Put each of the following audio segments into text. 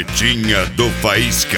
Marretinha do Faísca.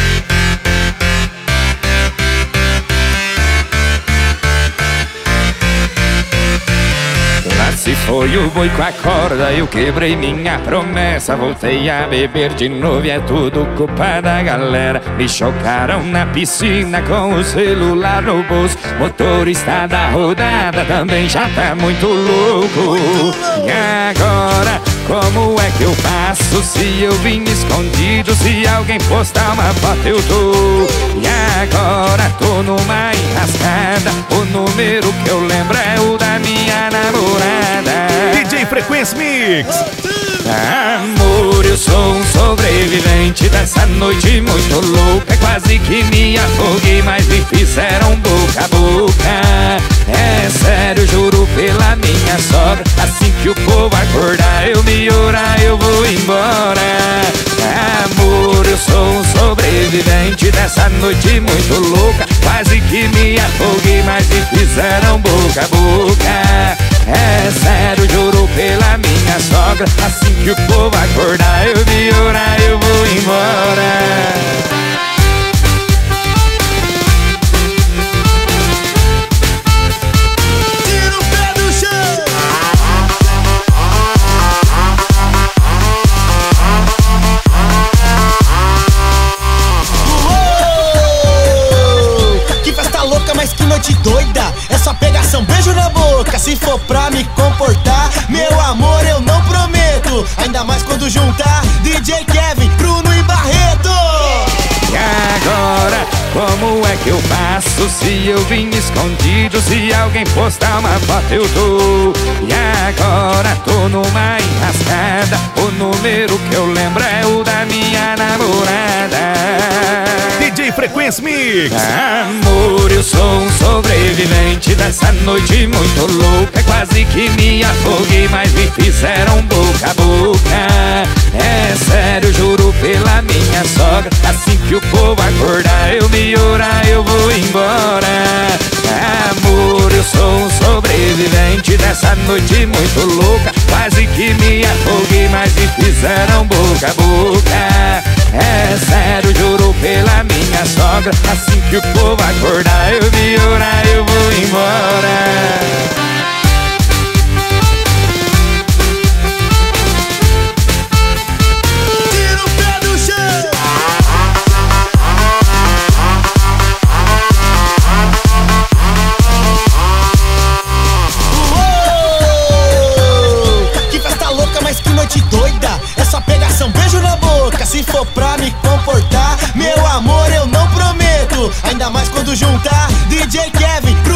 Lá se foi o boi com a corda, eu quebrei minha promessa. Voltei a beber de novo e é tudo culpa da galera. Me chocaram na piscina com o celular no bolso. Motorista da rodada também já tá muito louco. E agora, como é que eu faço se eu vim escondido? Se alguém postar uma foto eu tô. E agora tô numa enrascada. O número que eu lembro é o da minha namorada. DJ Frequência Mix. Amor, eu sou um sobrevivente dessa noite muito louca. Quase que me afoguei, mas me fizeram boca a boca. É sério, juro pela minha sogra. Assim que o povo acordar, eu me orar, eu vou embora. Amor, eu sou um sobrevivente dessa noite muito louca. Quase que me afoguei, mas me fizeram boca a boca. É sério, juro pela minha sogra. Assim que o povo acordar, eu me orar, eu vou embora. Mas que noite doida, é só pegação, beijo na boca. Se for pra me comportar, meu amor, eu não prometo. Ainda mais quando juntar DJ Kevin, Bruno e Barreto. E agora, como é que eu faço se eu vim escondido? Se alguém postar uma foto eu tô. E agora tô numa enrascada. O número que eu lembro é o da minha namorada. DJ Frequência Mix. Amor, eu sou um sobrevivente dessa noite muito louca. Quase que me afoguei, mas me fizeram boca a boca. É sério, juro pela minha sogra. Assim que o povo acordar, eu me orar, eu vou embora. Amor, eu sou um sobrevivente dessa noite muito louca. Quase que me afoguei, mas me fizeram boca a boca. É sério, juro pela minha sogra. Assim que o povo acordar, eu me orar, eu vou embora. Doida, é só pegação, beijo na boca. Se for pra me comportar, meu amor, eu não prometo. Ainda mais quando juntar DJ Kevin,